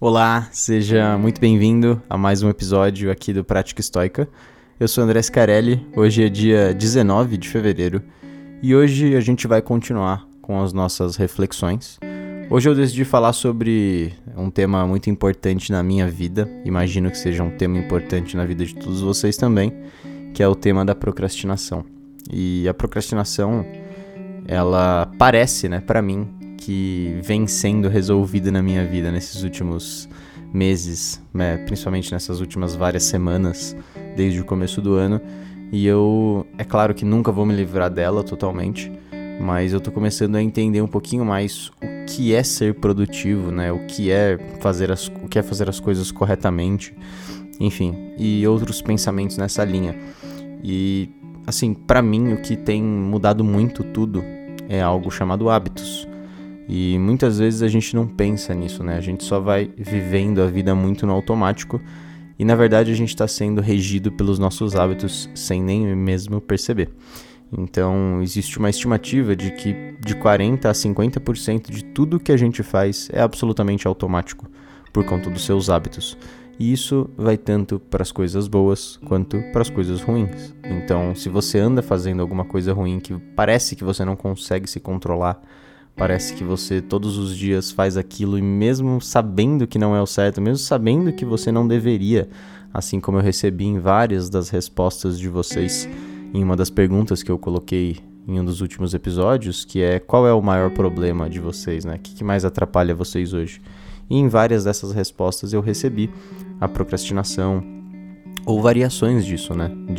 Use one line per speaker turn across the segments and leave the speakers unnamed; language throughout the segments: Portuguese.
Olá, seja muito bem-vindo a mais um episódio aqui do Prática Estoica. Eu sou André Scarelli, hoje é dia 19 de fevereiro e hoje a gente vai continuar com as nossas reflexões. Hoje eu decidi falar sobre um tema muito importante na minha vida, imagino que seja um tema importante na vida de todos vocês também, que é o tema da procrastinação. E a procrastinação, ela parece, pra mim, que vem sendo resolvida na minha vida nesses últimos meses, principalmente nessas últimas várias semanas, desde o começo do ano. E é claro que nunca vou me livrar dela totalmente, mas eu tô começando a entender um pouquinho mais o que é ser produtivo, o que é fazer as coisas corretamente, enfim, e outros pensamentos nessa linha. E, assim, pra mim, o que tem mudado muito tudo é algo chamado hábitos. E muitas vezes a gente não pensa nisso, A gente só vai vivendo a vida muito no automático e, na verdade, a gente está sendo regido pelos nossos hábitos sem nem mesmo perceber. Então, existe uma estimativa de que de 40% a 50% de tudo que a gente faz é absolutamente automático por conta dos seus hábitos. E isso vai tanto para as coisas boas quanto para as coisas ruins. Então, se você anda fazendo alguma coisa ruim que parece que você não consegue se controlar, parece que você todos os dias faz aquilo e mesmo sabendo que não é o certo, mesmo sabendo que você não deveria, assim como eu recebi em várias das respostas de vocês em uma das perguntas que eu coloquei em um dos últimos episódios, que é qual é o maior problema de vocês, O que mais atrapalha vocês hoje? E em várias dessas respostas eu recebi a procrastinação ou variações disso,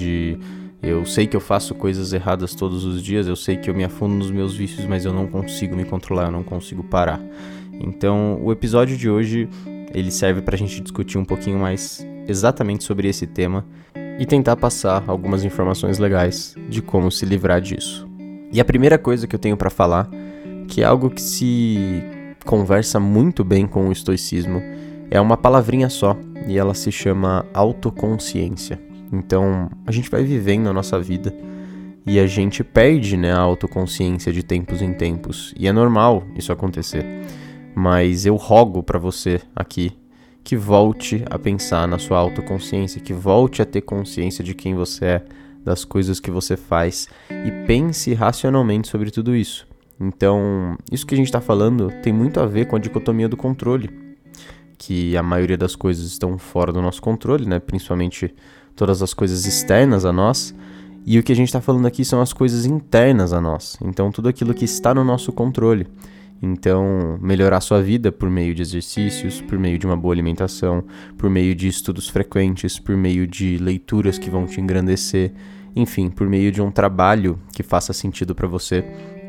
Eu sei que eu faço coisas erradas todos os dias, eu sei que eu me afundo nos meus vícios, mas eu não consigo me controlar, eu não consigo parar. Então, o episódio de hoje, ele serve pra gente discutir um pouquinho mais exatamente sobre esse tema e tentar passar algumas informações legais de como se livrar disso. E a primeira coisa que eu tenho pra falar, que é algo que se conversa muito bem com o estoicismo, é uma palavrinha só, e ela se chama autoconsciência. Então, a gente vai vivendo a nossa vida e a gente perde, a autoconsciência de tempos em tempos. E é normal isso acontecer. Mas eu rogo pra você aqui que volte a pensar na sua autoconsciência, que volte a ter consciência de quem você é, das coisas que você faz e pense racionalmente sobre tudo isso. Então, isso que a gente está falando tem muito a ver com a dicotomia do controle, que a maioria das coisas estão fora do nosso controle, principalmente todas as coisas externas a nós, e o que a gente está falando aqui são as coisas internas a nós, então tudo aquilo que está no nosso controle. Então, melhorar sua vida por meio de exercícios, por meio de uma boa alimentação, por meio de estudos frequentes, por meio de leituras que vão te engrandecer, enfim, por meio de um trabalho que faça sentido para você,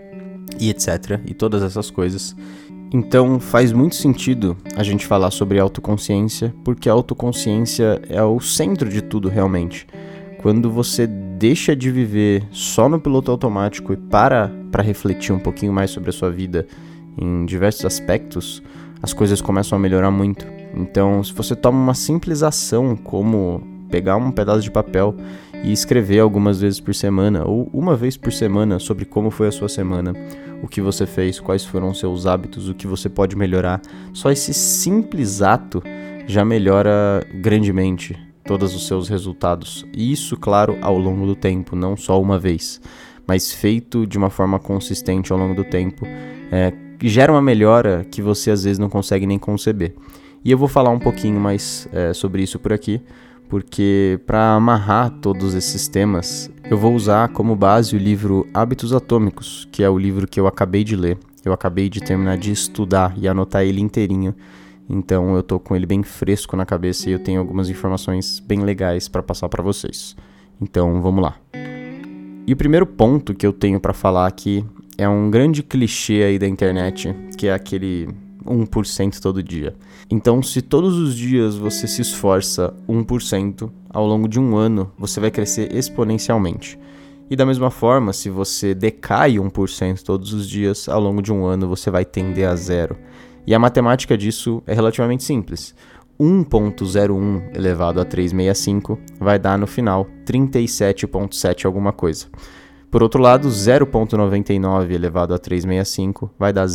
e etc, e todas essas coisas. Então faz muito sentido a gente falar sobre autoconsciência, porque a autoconsciência é o centro de tudo realmente. Quando você deixa de viver só no piloto automático e para refletir um pouquinho mais sobre a sua vida em diversos aspectos, as coisas começam a melhorar muito. Então, se você toma uma simples ação como pegar um pedaço de papel e escrever algumas vezes por semana, ou uma vez por semana, sobre como foi a sua semana, o que você fez, quais foram os seus hábitos, o que você pode melhorar, só esse simples ato já melhora grandemente todos os seus resultados. E isso, claro, ao longo do tempo, não só uma vez, mas feito de uma forma consistente ao longo do tempo, gera uma melhora que você às vezes não consegue nem conceber. E eu vou falar um pouquinho mais sobre isso por aqui, porque para amarrar todos esses temas, eu vou usar como base o livro Hábitos Atômicos, que é o livro que eu acabei de ler. Eu acabei de terminar de estudar e anotar ele inteirinho, então eu tô com ele bem fresco na cabeça e eu tenho algumas informações bem legais para passar para vocês. Então, vamos lá. E o primeiro ponto que eu tenho para falar aqui é um grande clichê aí da internet, que é aquele 1% todo dia. Então, se todos os dias você se esforça 1%, ao longo de um ano, você vai crescer exponencialmente. E da mesma forma, se você decai 1% todos os dias, ao longo de um ano, você vai tender a zero. E a matemática disso é relativamente simples. 1.01 elevado a 365 vai dar no final 37.7 alguma coisa. Por outro lado, 0,99 elevado a 365 vai dar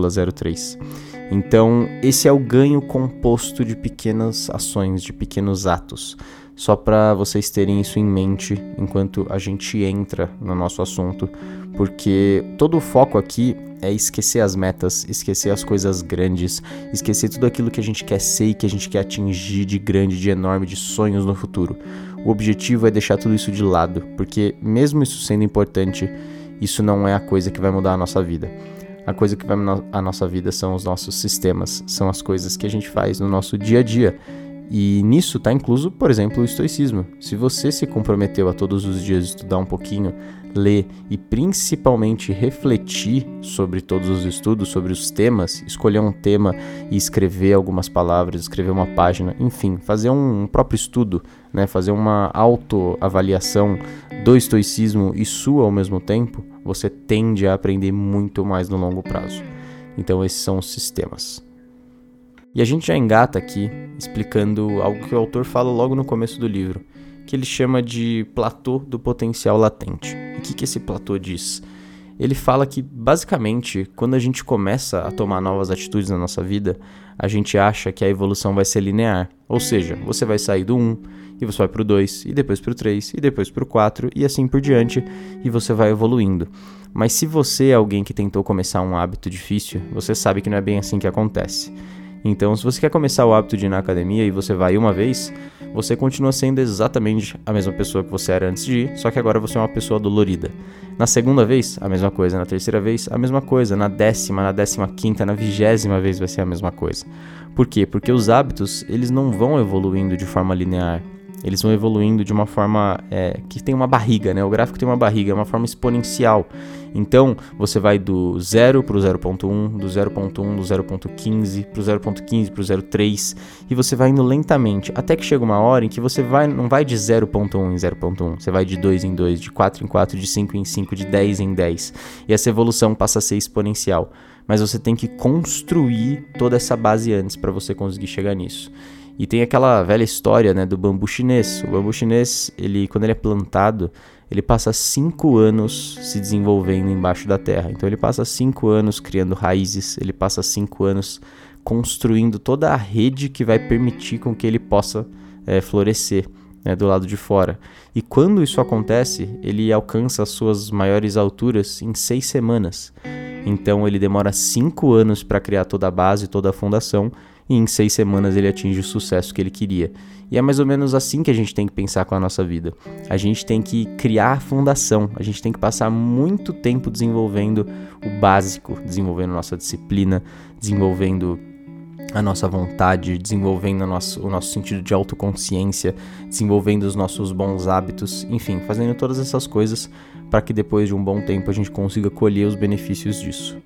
0,03. Então, esse é o ganho composto de pequenas ações, de pequenos atos. Só para vocês terem isso em mente enquanto a gente entra no nosso assunto, porque todo o foco aqui é esquecer as metas, esquecer as coisas grandes, esquecer tudo aquilo que a gente quer ser e que a gente quer atingir de grande, de enorme, de sonhos no futuro. O objetivo é deixar tudo isso de lado, porque mesmo isso sendo importante, isso não é a coisa que vai mudar a nossa vida. A coisa que vai mudar a nossa vida são os nossos sistemas, são as coisas que a gente faz no nosso dia a dia. E nisso está incluso, por exemplo, o estoicismo. Se você se comprometeu a todos os dias estudar um pouquinho, ler e principalmente refletir sobre todos os estudos, sobre os temas, escolher um tema e escrever algumas palavras, escrever uma página, enfim, fazer um próprio estudo, né? Fazer uma autoavaliação do estoicismo e sua ao mesmo tempo, você tende a aprender muito mais no longo prazo. Então esses são os sistemas. E a gente já engata aqui explicando algo que o autor fala logo no começo do livro, que ele chama de platô do potencial latente. E o que esse platô diz? Ele fala que, basicamente, quando a gente começa a tomar novas atitudes na nossa vida, a gente acha que a evolução vai ser linear. Ou seja, você vai sair do 1, e você vai para o 2, e depois para o 3, e depois para o 4, e assim por diante, e você vai evoluindo. Mas se você é alguém que tentou começar um hábito difícil, você sabe que não é bem assim que acontece. Então, se você quer começar o hábito de ir na academia e você vai uma vez, você continua sendo exatamente a mesma pessoa que você era antes de ir, só que agora você é uma pessoa dolorida. Na segunda vez, a mesma coisa. Na terceira vez, a mesma coisa. Na 10ª, na 15ª, na 20ª vez vai ser a mesma coisa. Por quê? Porque os hábitos, eles não vão evoluindo de forma linear. Eles vão evoluindo de uma forma que tem uma barriga, né? O gráfico tem uma barriga, é uma forma exponencial. Então, você vai do 0 para o 0.1, do 0.1, do 0.15, para o 0.15, para o 0.3, e você vai indo lentamente, até que chega uma hora em que você não vai de 0.1 em 0.1, você vai de 2 em 2, de 4 em 4, de 5 em 5, de 10 em 10, e essa evolução passa a ser exponencial. Mas você tem que construir toda essa base antes para você conseguir chegar nisso. E tem aquela velha história, né, do bambu chinês. O bambu chinês, quando ele é plantado, ele passa 5 anos se desenvolvendo embaixo da terra. Então ele passa 5 anos criando raízes, ele passa 5 anos construindo toda a rede que vai permitir com que ele possa florescer, né, do lado de fora. E quando isso acontece, ele alcança as suas maiores alturas em 6 semanas. Então ele demora 5 anos para criar toda a base, toda a fundação, e em 6 semanas ele atinge o sucesso que ele queria. E é mais ou menos assim que a gente tem que pensar com a nossa vida. A gente tem que criar a fundação, a gente tem que passar muito tempo desenvolvendo o básico, desenvolvendo a nossa disciplina, desenvolvendo a nossa vontade, desenvolvendo o nosso sentido de autoconsciência, desenvolvendo os nossos bons hábitos, enfim, fazendo todas essas coisas para que depois de um bom tempo a gente consiga colher os benefícios disso.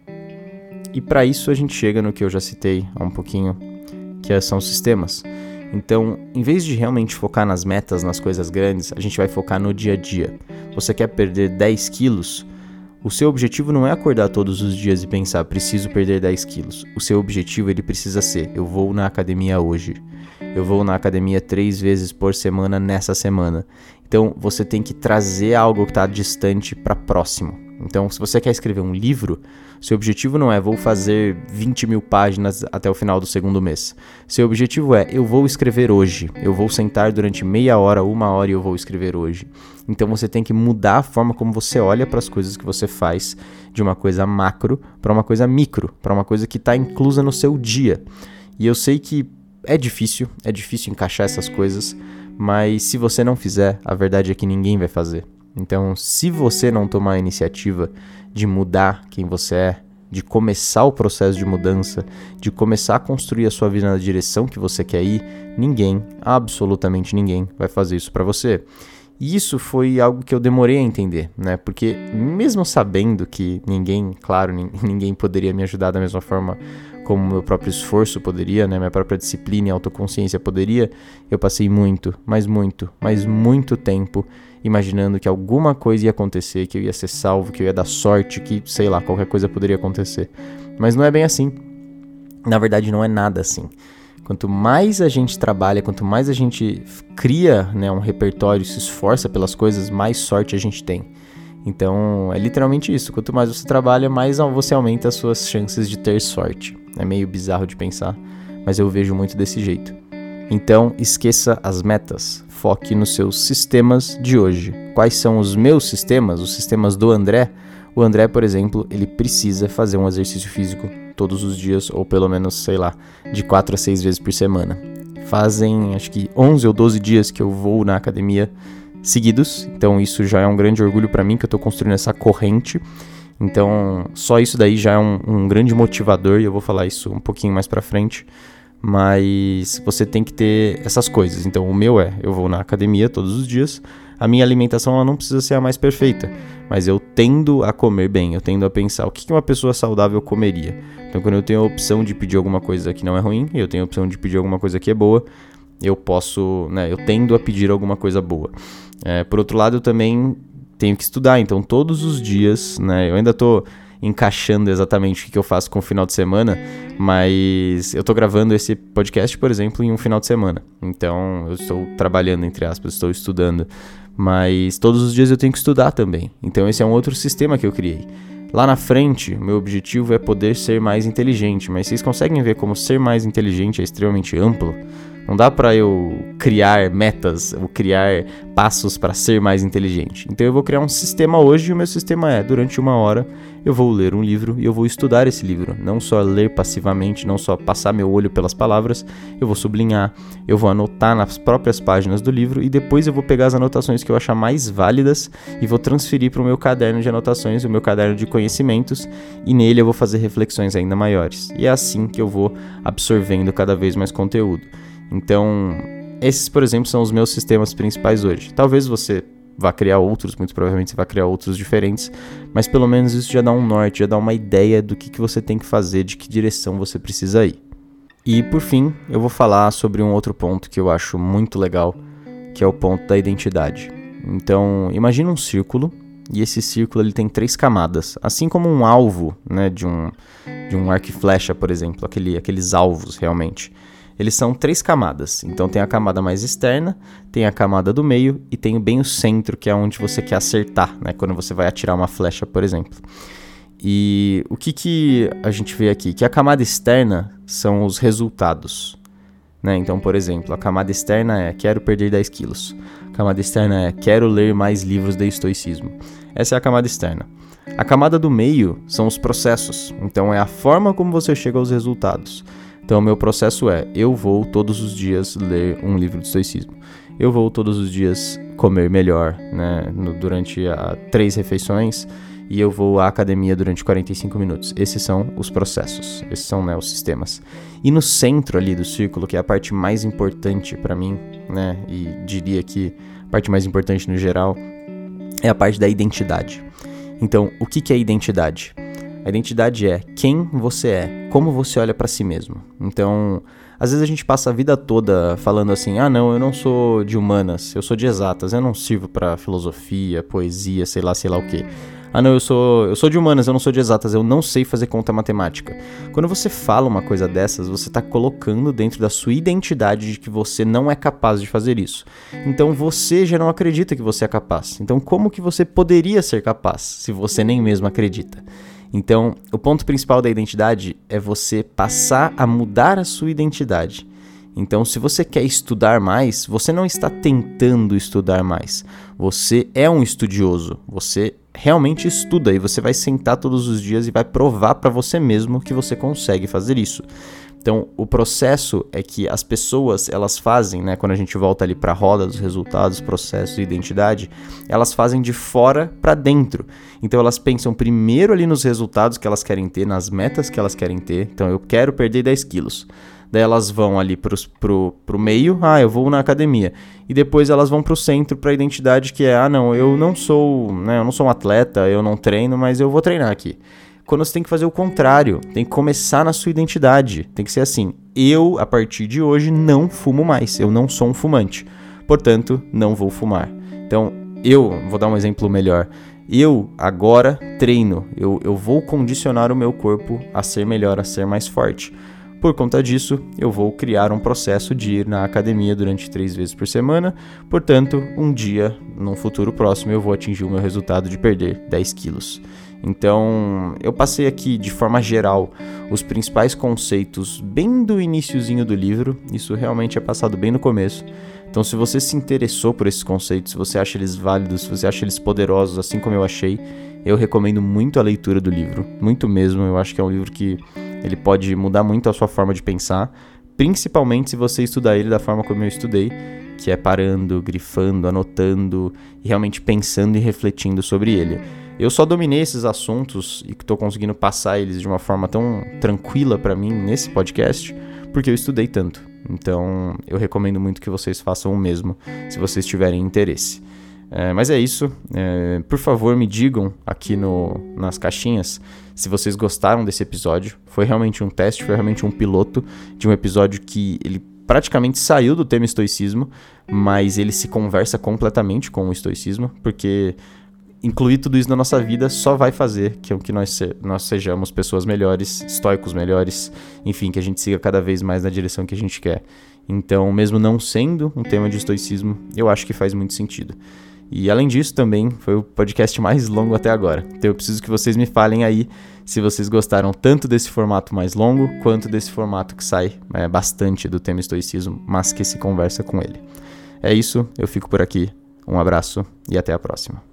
E para isso a gente chega no que eu já citei há um pouquinho, que são os sistemas. Então, em vez de realmente focar nas metas, nas coisas grandes, a gente vai focar no dia a dia. Você quer perder 10 quilos? O seu objetivo não é acordar todos os dias e pensar, preciso perder 10 quilos. O seu objetivo ele precisa ser, eu vou na academia hoje. Eu vou na academia 3 vezes por semana nessa semana. Então, você tem que trazer algo que está distante para próximo. Então, se você quer escrever um livro, seu objetivo não é vou fazer 20 mil páginas até o final do segundo mês. Seu objetivo é eu vou escrever hoje. Eu vou sentar durante meia hora, 1 hora e eu vou escrever hoje. Então você tem que mudar a forma como você olha para as coisas que você faz, de uma coisa macro para uma coisa micro, para uma coisa que está inclusa no seu dia. E eu sei que é difícil encaixar essas coisas, mas se você não fizer, a verdade é que ninguém vai fazer. Então, se você não tomar a iniciativa de mudar quem você é, de começar o processo de mudança, de começar a construir a sua vida na direção que você quer ir, ninguém, absolutamente ninguém, vai fazer isso para você. E isso foi algo que eu demorei a entender, né? Porque mesmo sabendo que ninguém poderia me ajudar da mesma forma como meu próprio esforço poderia, né? Minha própria disciplina e autoconsciência poderia, eu passei muito tempo imaginando que alguma coisa ia acontecer, que eu ia ser salvo, que eu ia dar sorte, que, sei lá, qualquer coisa poderia acontecer. Mas não é bem assim. Na verdade, não é nada assim. Quanto mais a gente trabalha, quanto mais a gente cria, né, um repertório, se esforça pelas coisas, mais sorte a gente tem. Então, é literalmente isso. Quanto mais você trabalha, mais você aumenta as suas chances de ter sorte. É meio bizarro de pensar, mas eu vejo muito desse jeito. Então, esqueça as metas. Foque nos seus sistemas de hoje. Quais são os meus sistemas? Os sistemas do André? O André, por exemplo, ele precisa fazer um exercício físico todos os dias, ou pelo menos, sei lá, de 4 a 6 vezes por semana. Fazem, acho que 11 ou 12 dias que eu vou na academia seguidos, então isso já é um grande orgulho pra mim, que eu tô construindo essa corrente. Então, só isso daí já é um grande motivador, e eu vou falar isso um pouquinho mais pra frente. Mas você tem que ter essas coisas. Então, o meu eu vou na academia todos os dias. A minha alimentação ela não precisa ser a mais perfeita, mas eu tendo a comer bem, eu tendo a pensar o que uma pessoa saudável comeria. Então, quando eu tenho a opção de pedir alguma coisa que não é ruim, e eu tenho a opção de pedir alguma coisa que é boa, eu tendo a pedir alguma coisa boa. Por outro lado, eu também tenho que estudar, então todos os dias, né, eu ainda tô encaixando exatamente o que eu faço com o final de semana, mas eu tô gravando esse podcast, por exemplo, em um final de semana. Então, eu estou trabalhando, entre aspas, estou estudando, mas todos os dias eu tenho que estudar também. Então, esse é um outro sistema que eu criei. Lá na frente, meu objetivo é poder ser mais inteligente, mas vocês conseguem ver como ser mais inteligente é extremamente amplo? Não dá pra eu criar metas ou criar passos para ser mais inteligente. Então eu vou criar um sistema hoje e o meu sistema durante 1 hora eu vou ler um livro e eu vou estudar esse livro. Não só ler passivamente, não só passar meu olho pelas palavras, eu vou sublinhar, eu vou anotar nas próprias páginas do livro e depois eu vou pegar as anotações que eu achar mais válidas e vou transferir para o meu caderno de anotações, o meu caderno de conhecimentos, e nele eu vou fazer reflexões ainda maiores. E é assim que eu vou absorvendo cada vez mais conteúdo. Então, esses, por exemplo, são os meus sistemas principais hoje. Talvez você vá criar outros, muito provavelmente você vai criar outros diferentes, mas pelo menos isso já dá um norte, já dá uma ideia do que você tem que fazer, de que direção você precisa ir. E, por fim, eu vou falar sobre um outro ponto que eu acho muito legal, que é o ponto da identidade. Então, imagina um círculo, e esse círculo ele tem 3 camadas, assim como um alvo, né, de um arco e flecha, por exemplo, aqueles alvos realmente. Eles são 3 camadas, então tem a camada mais externa, tem a camada do meio e tem bem o centro, que é onde você quer acertar, né? Quando você vai atirar uma flecha, por exemplo. E o que a gente vê aqui? Que a camada externa são os resultados, né? Então, por exemplo, a camada externa é quero perder 10 quilos. A camada externa é quero ler mais livros de estoicismo. Essa é a camada externa. A camada do meio são os processos, então é a forma como você chega aos resultados. Então, o meu processo eu vou todos os dias ler um livro de estoicismo. Eu vou todos os dias comer melhor, né, durante 3 refeições, e eu vou à academia durante 45 minutos. Esses são os processos, esses são, né, os sistemas. E no centro ali do círculo, que é a parte mais importante para mim, né, e diria que a parte mais importante no geral, é a parte da identidade. Então, o que é identidade? A identidade é quem você é, como você olha pra si mesmo. Então, às vezes a gente passa a vida toda falando assim, não, eu não sou de humanas, eu sou de exatas, eu não sirvo pra filosofia, poesia, sei lá o quê. Não, eu sou de humanas, eu não sou de exatas, eu não sei fazer conta matemática. Quando você fala uma coisa dessas, você tá colocando dentro da sua identidade de que você não é capaz de fazer isso. Então você já não acredita que você é capaz. Então como que você poderia ser capaz, se você nem mesmo acredita? Então, o ponto principal da identidade é você passar a mudar a sua identidade. Então, se você quer estudar mais, você não está tentando estudar mais. Você é um estudioso, você realmente estuda e você vai sentar todos os dias e vai provar para você mesmo que você consegue fazer isso. Então, o processo é que as pessoas, elas fazem, né, quando a gente volta ali para a roda dos resultados, processo e identidade, elas fazem de fora para dentro. Então, elas pensam primeiro ali nos resultados que elas querem ter, nas metas que elas querem ter. Então, eu quero perder 10 quilos. Daí elas vão ali pro meio, eu vou na academia. E depois elas vão pro centro, pra identidade, que é, não, eu não sou um atleta, eu não treino, mas eu vou treinar aqui. Quando você tem que fazer o contrário, tem que começar na sua identidade. Tem que ser assim, eu, a partir de hoje, não fumo mais, eu não sou um fumante. Portanto, não vou fumar. Então, eu vou dar um exemplo melhor. Eu agora treino, eu vou condicionar o meu corpo a ser melhor, a ser mais forte. Por conta disso, eu vou criar um processo de ir na academia durante 3 vezes por semana. Portanto, um dia, num futuro próximo, eu vou atingir o meu resultado de perder 10 quilos. Então, eu passei aqui, de forma geral, os principais conceitos bem do iniciozinho do livro. Isso realmente é passado bem no começo. Então, se você se interessou por esses conceitos, se você acha eles válidos, se você acha eles poderosos, assim como eu achei, eu recomendo muito a leitura do livro. Muito mesmo. Eu acho que é um livro que ele pode mudar muito a sua forma de pensar, principalmente se você estudar ele da forma como eu estudei, que é parando, grifando, anotando e realmente pensando e refletindo sobre ele. Eu só dominei esses assuntos e estou conseguindo passar eles de uma forma tão tranquila para mim nesse podcast, porque eu estudei tanto. Então, eu recomendo muito que vocês façam o mesmo, se vocês tiverem interesse. Mas é isso. Por favor, me digam aqui nas caixinhas se vocês gostaram desse episódio. Foi realmente um teste, foi realmente um piloto de um episódio que ele praticamente saiu do tema estoicismo, mas ele se conversa completamente com o estoicismo, porque incluir tudo isso na nossa vida só vai fazer que nós sejamos pessoas melhores, estoicos melhores, enfim, que a gente siga cada vez mais na direção que a gente quer. Então, mesmo não sendo um tema de estoicismo, eu acho que faz muito sentido. E além disso também foi o podcast mais longo até agora. Então eu preciso que vocês me falem aí se vocês gostaram tanto desse formato mais longo, quanto desse formato que sai bastante do tema estoicismo, mas que se conversa com ele. É isso, eu fico por aqui. Um abraço e até a próxima.